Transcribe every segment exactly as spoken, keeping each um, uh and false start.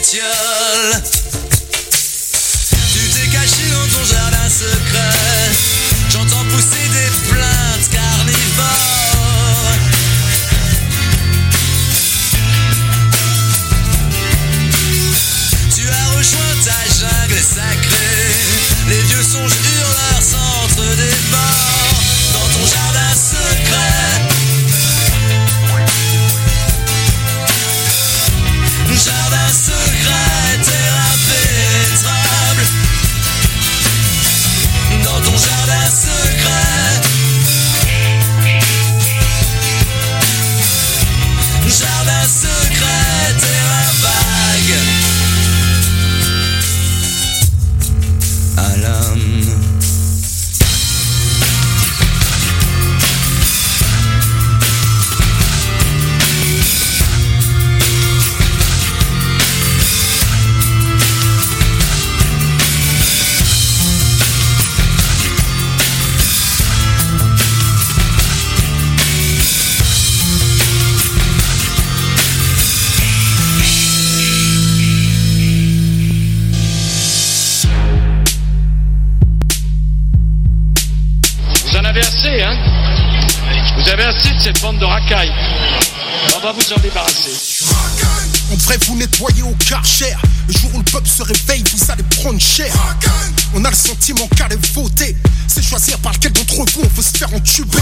bestioles. Tu t'es caché dans ton jardin secret. J'entends pousser des plaintes carnivores. Tu as rejoint ta jungle sacrée. Les vieux songes hurleurs s'entre-dévorent dans ton jardin secret. Jardin secret, terre impénétrable. Dans ton jardin secret. Jardin secret, terrain vague. À l'âme. Assez, hein? Vous avez assez de cette bande de racailles. On va vous en débarrasser. On devrait vous nettoyer au Karcher. Le jour où le peuple se réveille, vous allez prendre cher. On a le sentiment qu'aller voter, c'est choisir par lequel d'entre vous on veut se faire entuber.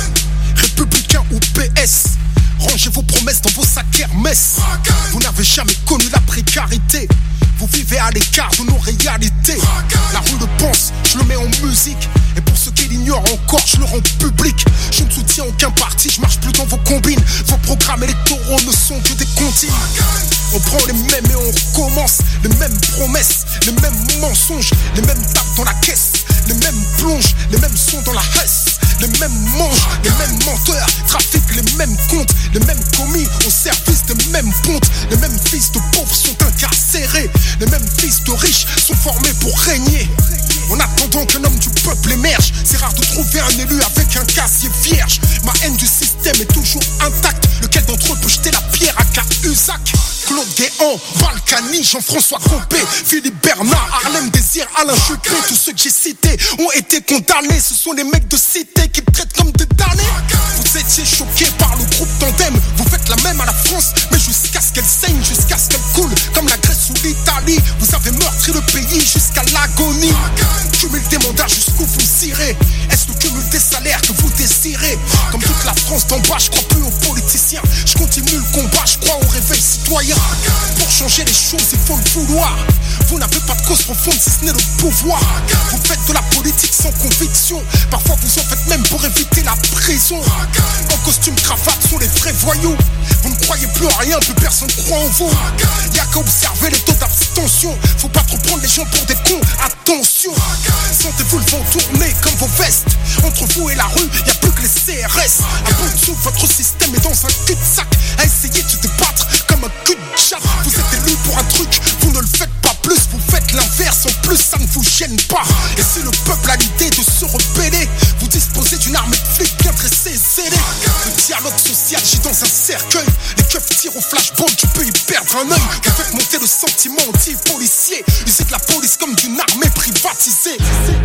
Républicain ou P S, rangez vos promesses dans vos sacs Hermès. Vous n'avez jamais connu la précarité. Vous vivez à l'écart de nos réalités. La rue le pense, je le mets en musique. Et pour ceux qui l'ignorent encore, je le rends public. Je ne soutiens aucun parti, je marche plus dans vos combines. Vos programmes électoraux ne sont que des comptines. On prend les mêmes et on recommence. Les mêmes promesses, les mêmes mensonges. Les mêmes tapes dans la caisse, les mêmes plonges, les mêmes sons dans la hesse. Les mêmes manches, les mêmes menteurs. Trafiquent les mêmes comptes, les mêmes commis au service des mêmes pontes. Les mêmes fils de pauvres sont incarcérés. Les mêmes fils de riches sont formés pour régner. En attendant qu'un homme du peuple émerge, c'est rare de trouver un élu avec un casier vierge. Ma haine du système est toujours intacte. Lequel d'entre eux peut jeter la pierre à Cahuzac? Claude Guéant, Balkany, Jean-François Copé, Philippe Bernard, Harlem Désir, Alain Juppé. Tous ceux que j'ai cités ont été condamnés. Ce sont les mecs de cité qui me traitent comme des damnés. Vous étiez choqués par le groupe Tandem. Vous faites la même à la France, mais jusqu'à ce qu'elle saigne, jusqu'à ce qu'elle coule comme la Grèce ou l'Italie. Vous avez meurtri le pays jusqu'à l'agonie. Cumul des mandats jusqu'où vous irez. Est-ce le cumul des salaires que vous désirez? Comme toute la France d'en bas, je crois plus aux politiciens. Je continue le combat, je crois au réveil citoyen. Pour changer les choses, il faut le vouloir. Vous n'avez pas de cause profonde si ce n'est le pouvoir. Vous faites de la politique sans conviction. Parfois vous en faites même pour éviter la prison. En costume cravate sont les vrais voyous. Vous ne croyez plus en rien, plus personne croit en vous. Y'a qu'à observer les taux d'abstention. Faut pas trop prendre les gens pour des cons, attention. Sentez-vous le vent tourner comme vos vestes. Entre vous et la rue, y'a plus que les C R S. À bout de souffle, votre système est dans un cul-de-sac. À essayer de se débattre comme un cul de chat. Vous êtes élu pour un truc, vous ne le faites pas plus. Vous faites l'inverse, en plus ça ne vous gêne pas. Et si le peuple a l'idée de se rebeller, vous disposez d'une armée de flics bien dressée et zélée. Le dialogue social gît dans un cercueil. Les keufs tirent au flashball, tu peux y perdre un œil. Vous faites monter le sentiment anti-policier. Usez de la police comme d'une armée privatisée.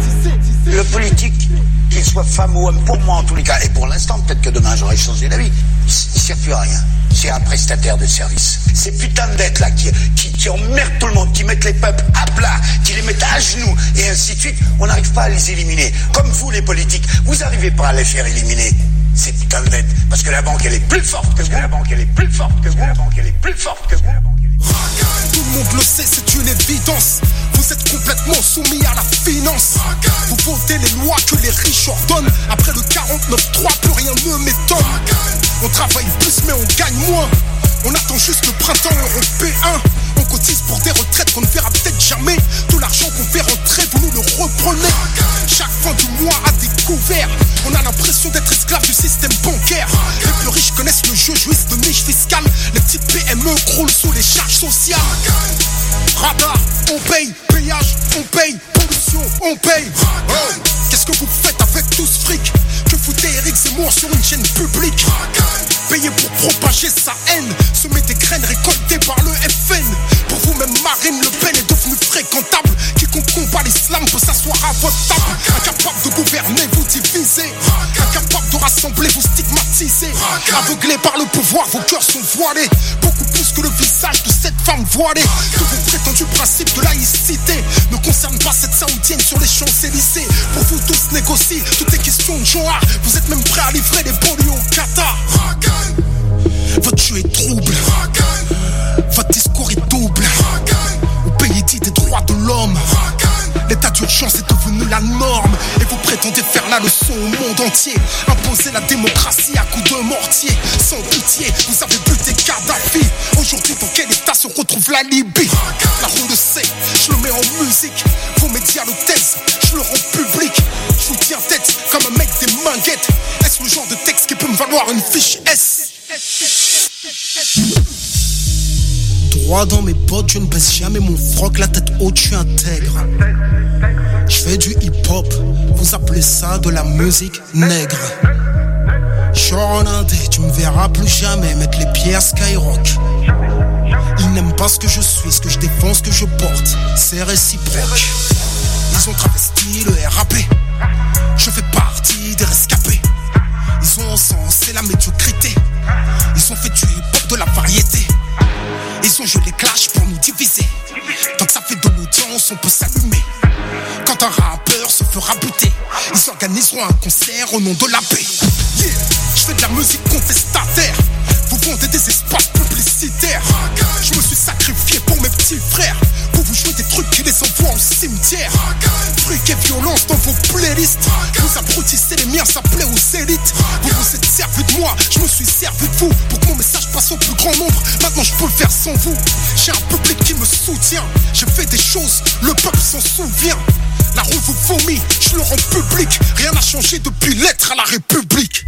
Le politique, qu'il soit femme ou homme, pour moi en tous les cas, et pour l'instant, peut-être que demain j'aurai changé d'avis, il ne sert plus à rien. C'est un prestataire de service. Ces putains de dettes là qui, qui, qui emmerdent tout le monde, qui mettent les peuples à plat, qui les mettent à genoux, et ainsi de suite, on n'arrive pas à les éliminer. Comme vous les politiques, vous n'arrivez pas à les faire éliminer. Ces putains de dettes. Parce que la banque elle est plus forte que vous. La banque elle est plus forte que vous. La banque elle est plus forte que vous. Tout le monde le sait, c'est une évidence. Vous êtes complètement soumis à la finance. Vous votez les lois que les riches ordonnent. Après le quarante-neuf trois, plus rien ne m'étonne. On travaille plus mais on gagne moins. On attend juste le printemps européen. On cotise pour des retraites qu'on ne verra peut-être jamais. Tout l'argent qu'on fait rentrer, vous nous le reprenez. Chaque fin du mois à découvert, on a l'impression d'être esclave du système bancaire. Les plus riches connaissent le jeu, jouissent de niches fiscales. Les petites P M E croulent sous les charges sociales. Radar, on paye, péage, on paye, pollution, on paye. Oh, qu'est-ce que vous faites avec tout ce fric? Que foutez Eric Zemmour sur une chaîne publique? Payé pour propager sa haine, semer des graines récoltées par le F N. Pour vous-même organisé, incapable de rassembler, vous stigmatisez. Aveuglés par le pouvoir, vos cœurs sont voilés, beaucoup plus que le visage de cette femme voilée. Que vos prétendus principes de laïcité ne concernent pas cette saoudienne sur les Champs-Élysées. Pour vous tous négocier, tout est question de genre. Vous êtes même prêts à livrer les banlieues au Qatar. Votre jeu est trouble, votre discours est double. Au pays dit des droits de l'homme, l'état d'urgence est devenu la norme. Et vous prétendez faire la leçon au monde entier, imposer la démocratie à coups de mortier. Sans pitié, vous avez buté Kadhafi. Aujourd'hui, dans quel état se retrouve la Libye? La roue le sait, je le mets en musique. Vos médias le taisent, je le rends public. Je vous tiens tête comme un mec des manguettes. Est-ce le genre de texte qui peut me valoir une fiche S? Droit dans mes bottes, je ne baisse jamais mon froc, la tête haute, je suis intègre. Je fais du hip-hop, vous appelez ça de la musique nègre. Genre en indé, tu me verras plus jamais mettre les pieds à Skyrock. Ils n'aiment pas ce que je suis, ce que je défends, ce que je porte, c'est réciproque. Ils ont travesti le R A P, je fais partie des rescapés. Ils ont encensé la médiocrité, ils ont fait du hip-hop de la variété. Ils ont joué les clashs pour nous diviser. Tant que ça fait de l'audience, on peut s'allumer. Quand un rappeur se fera buter, ils organiseront un concert au nom de la paix. Yeah, je fais de la musique contestataire. Vous vendez des espaces publicitaires. Je me suis sacrifié pour mes petits frères. Vous vous jouez des trucs qui les envoient au cimetière. Trucs et violence dans vos playlists. Vous abrutissez les miens, ça plaît aux élites. Vous vous êtes servi de moi, je me suis servi de vous. Pour que mon message passe au plus grand nombre. Maintenant je peux le faire sans vous. J'ai un public qui me soutient. J'ai fait des choses, le peuple s'en souvient. La rue vous vomit, je le rends public. Rien n'a changé depuis l'être à la République.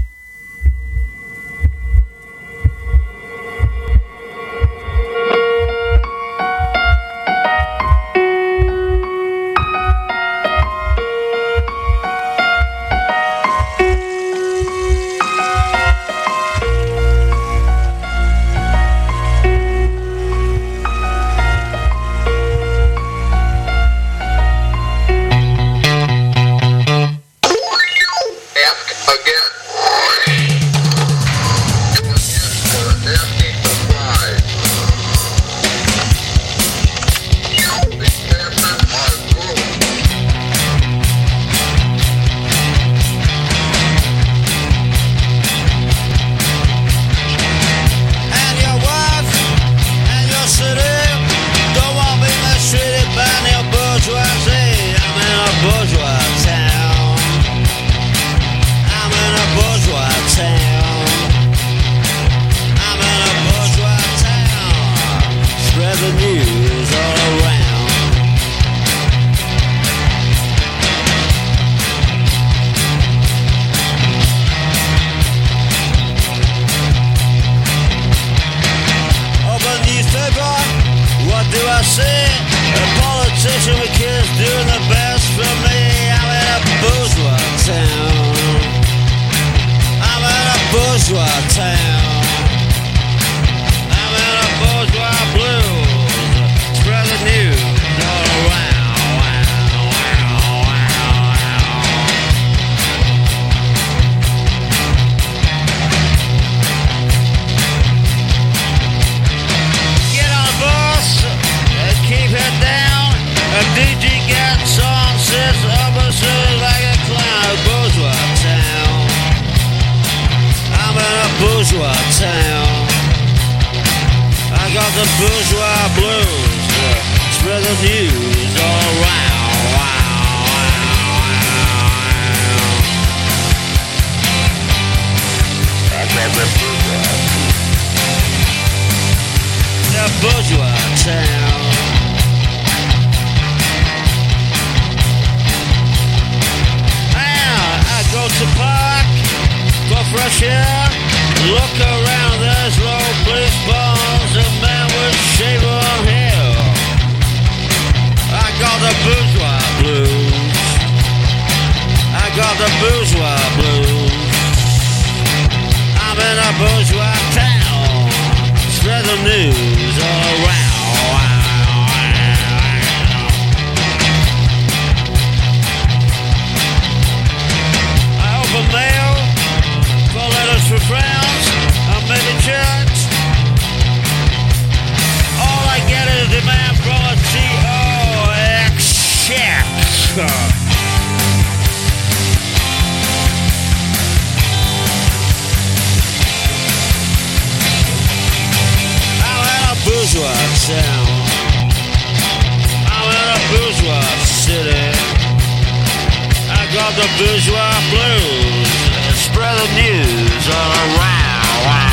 of the bourgeois blues. Spread the news all around.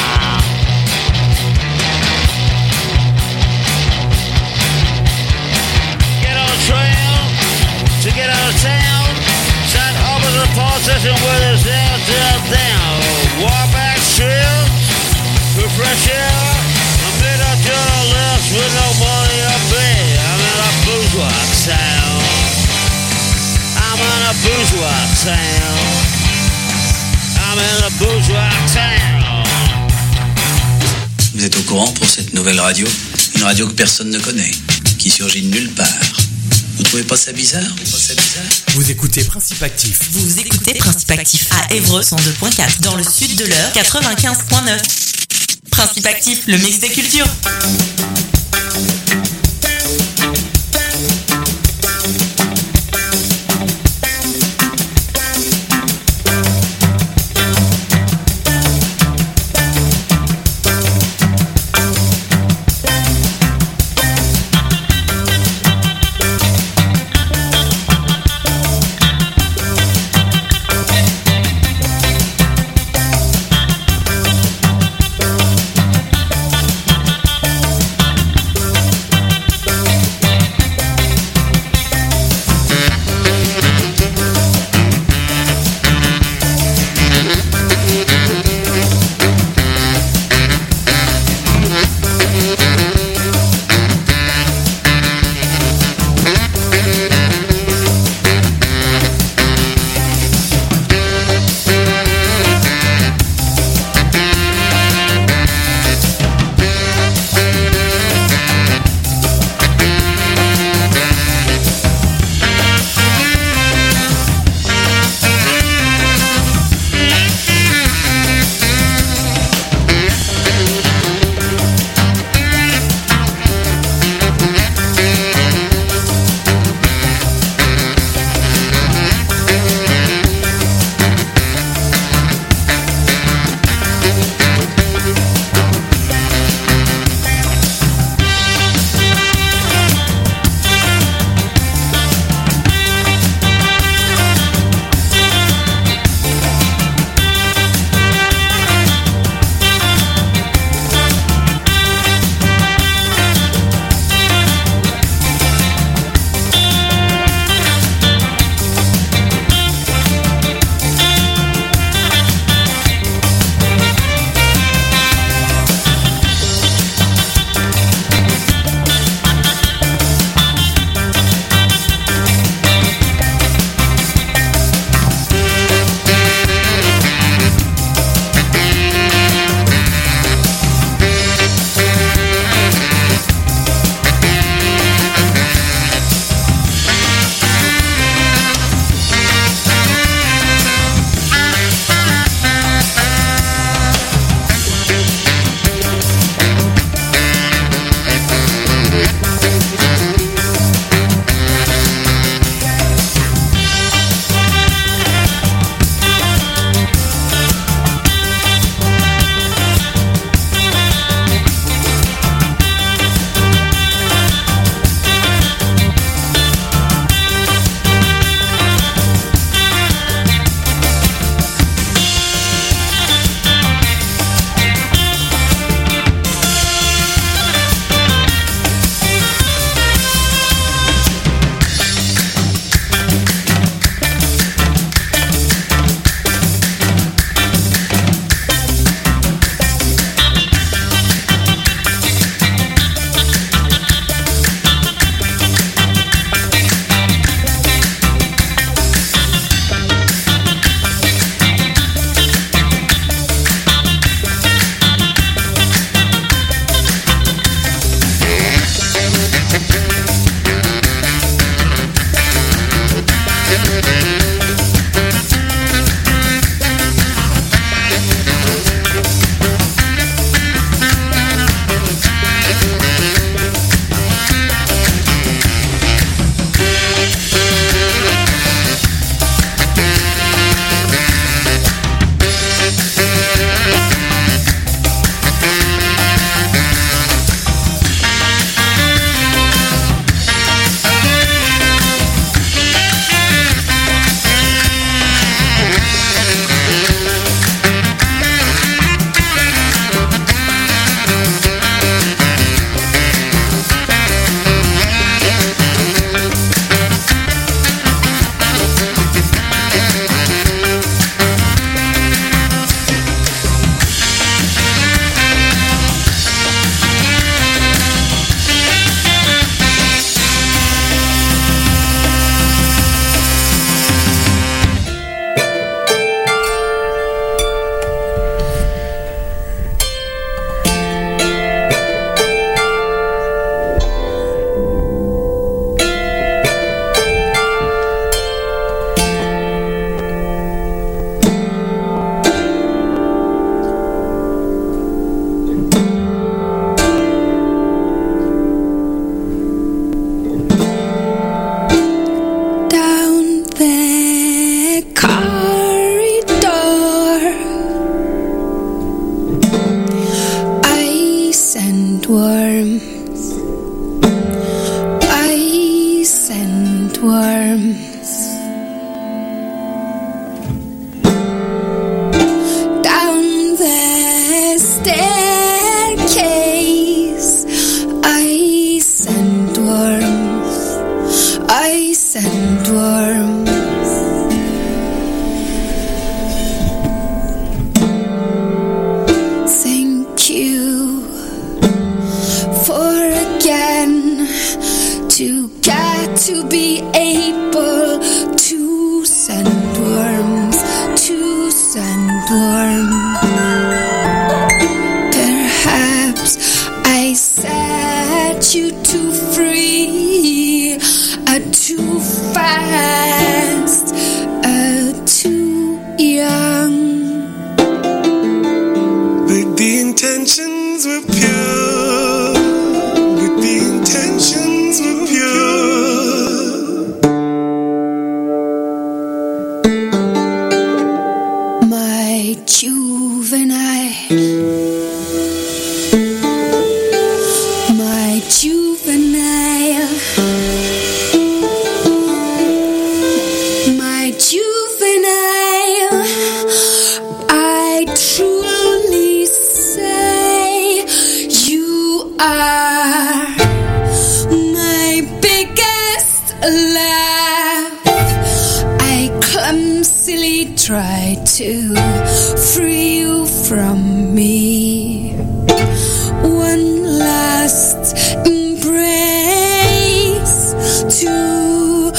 Get on the trail to get out of town. Send over to the politician with his down, down, down. Warback shields for fresh air. Amid a journalist with no money to pay. I'm in a bourgeois town. I'm in a bourgeois town. I'm in a bourgeois town. Vous êtes au courant pour cette nouvelle radio? Une radio que personne ne connaît, qui surgit de nulle part. Vous trouvez pas ça bizarre? Vous pas ça bizarre? Vous écoutez Principe Actif. Vous écoutez Principe Actif à Évreux cent deux point quatre, dans le sud de l'Eure quatre-vingt-quinze point neuf. Principe Actif, le mix des cultures. juvenile, my juvenile, my juvenile, I truly say you are my biggest laugh. I clumsily try to free you from me. One last embrace to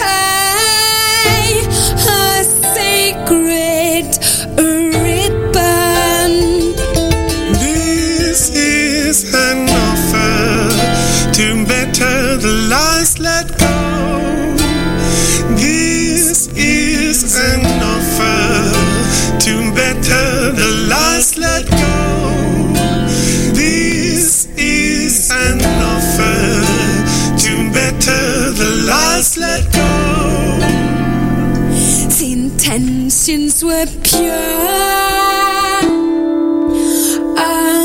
tie a sacred ribbon. This is an offer to better the lies let go. This is an offer to better the lies let go. This is an offer to better the lies let go. The intentions were pure. Ah,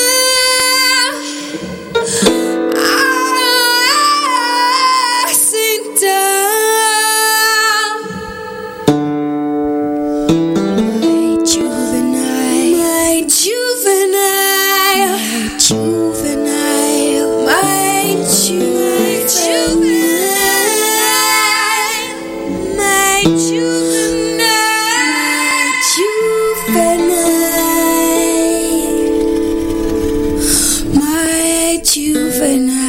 ah, sit down. My juvenile, my juvenile, my juvenile, my juvenile, my juvenile, juvenile, my juvenile.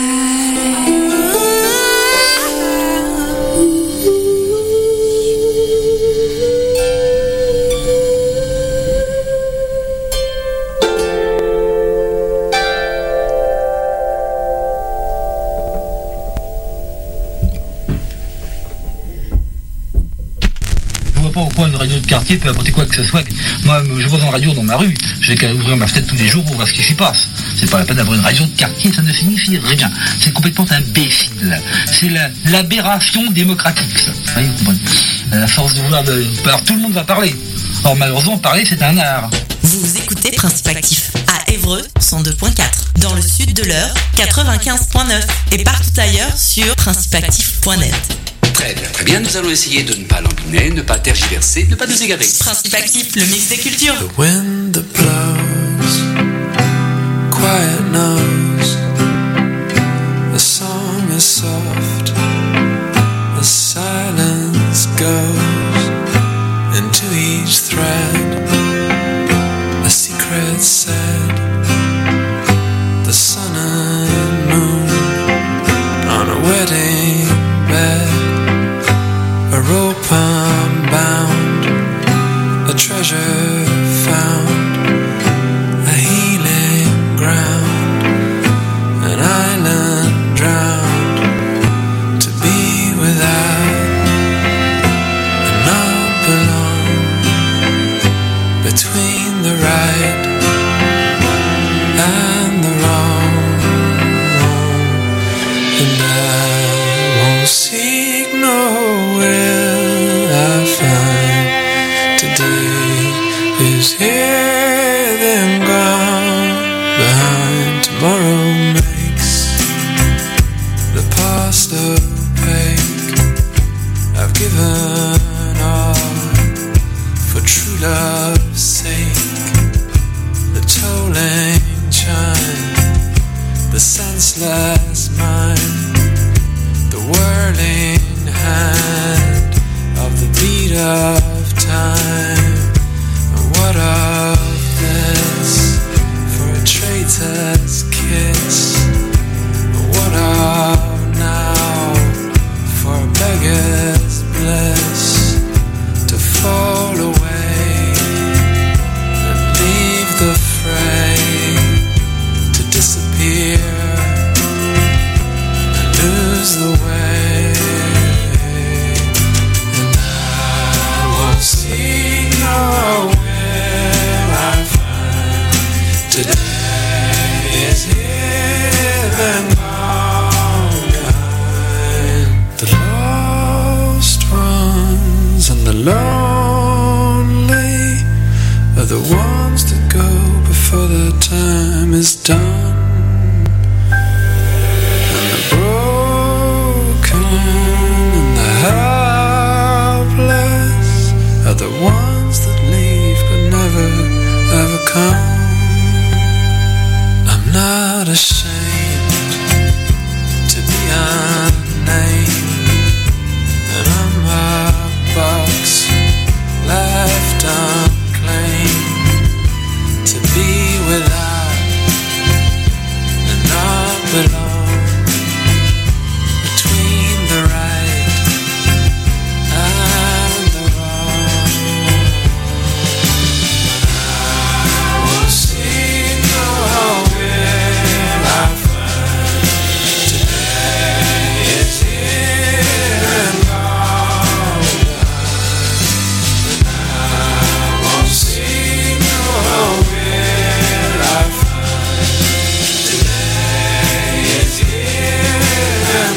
Je vois pas pourquoi une radio de quartier peut apporter quoi que ce soit. Moi, je vois une radio dans ma rue. J'ai qu'à ouvrir ma fenêtre tous les jours pour voir ce qui s'y passe. C'est pas la peine d'avoir une radio de quartier, ça ne signifie rien. C'est complètement imbécile. C'est la, l'aberration démocratique, ça. Vous voyez, vous comprenez. À force de vouloir de... Alors, tout le monde va parler. Or, malheureusement, parler, c'est un art. Vous écoutez Principe Actif à Évreux cent deux point quatre, dans le sud de l'Eure quatre-vingt-quinze point neuf et partout ailleurs sur principe actif point net. Très bien, très bien. Nous allons essayer de ne pas lambiner, ne pas tergiverser, ne pas nous égarer. Principe Actif, le mix des cultures. The wind that blows, quiet knows. The song is soft, the silence goes into each thread. A secret said, the sun and moon on a wedding bed. A rope unbound, a treasure found, a healing ground, an island drowned, to be without and not belong, between the right and the wrong, and I won't seek nowhere. I find today is here, then gone behind. Tomorrow makes the past opaque. I've given all for true love's sake. The tolling chime, the senseless mind, the whirling hand of the beat of time. And what of this for a traitor's kiss? And what of now for a beggar's bliss? To fall away and leave the fray, to disappear and lose the way. And I won't see nowhere I find today is here and gone behind. The lost ones and the lonely are time is done, and the broken and the helpless are the ones that leave but never ever come. I'm not ashamed to be unnamed, and I'm a box left unclaimed, to be without and not belong, between the right and the wrong. I won't see no will I find. Today is here and gone. And I won't see no will I find. Today is here and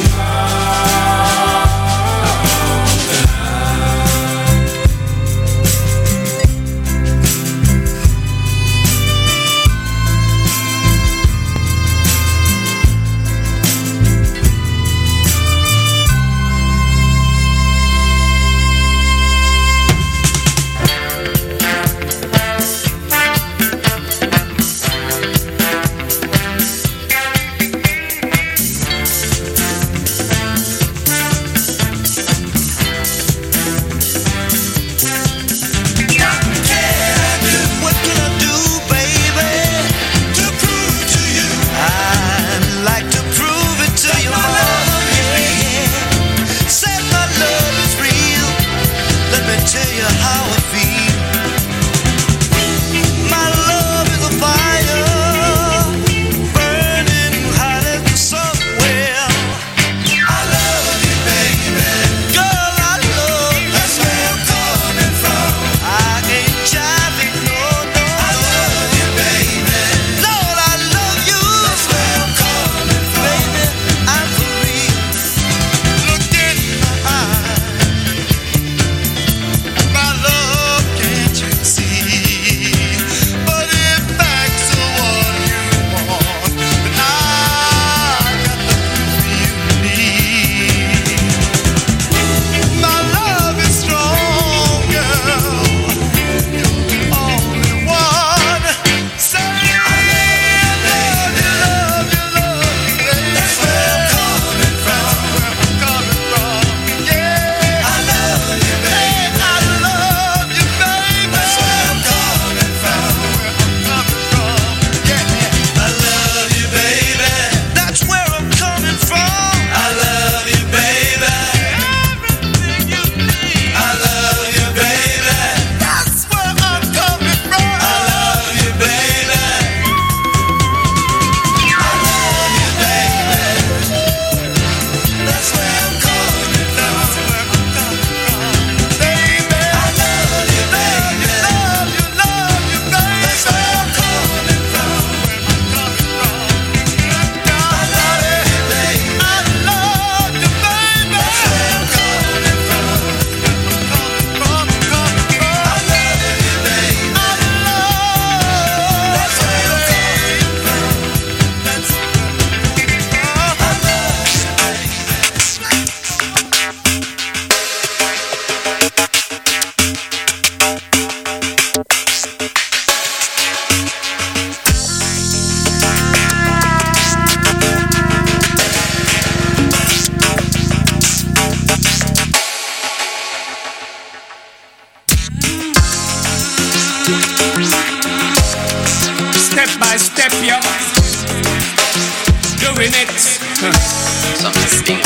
step by step, yo. Doing it. Something